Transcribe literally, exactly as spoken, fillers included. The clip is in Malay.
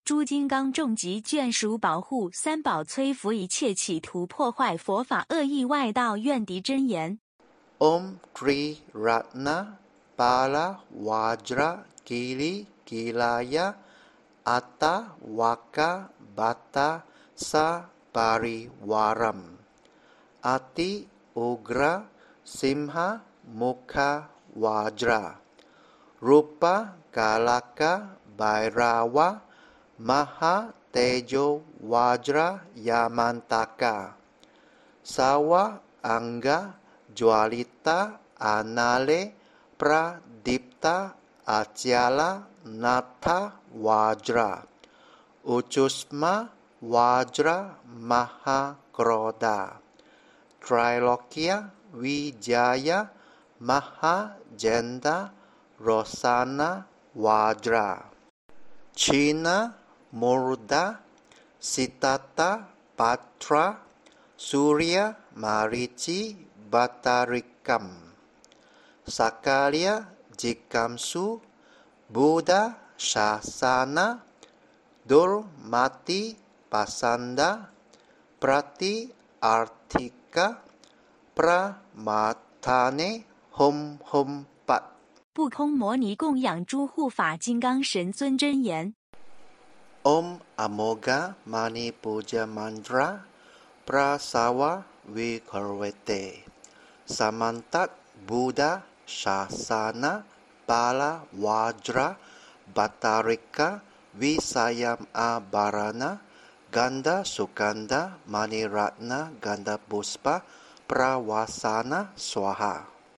诸金刚重疾眷属保护，三宝摧伏一切企图破坏佛法恶意外道怨敌真言。 Om Tri Ratna Pala Vajra Kili Kilaya Atta Waka Bata Sa Pariwaram Ati Ugra Simha Mukha Vajra Rupa Kalaka Bhairava Maha Tejo Vajra Yamantaka Sawa Angga Jwalita Anale Pradipta Achyala Natha Vajra Uchusma Vajra Mahakroda Trilokya Wijaya Mahajenda Rosana Vajra China Murda Sitata Patra Surya Marici Batarikam Sakarya Jikamsu Buddha Shasana Durmati Pasanda Prati Artika Pramatane Hum Hum Pat 不空摩尼供养诸护法金刚神尊真言。 Om Amoga Mani Puja Mantra Prasawa Vikarvete Samantat Buddha Shasana Pala Vajra Batarika Visayam Abarana Ganda Sukanda Mani Ratna Ganda Puspa Prawasana Swaha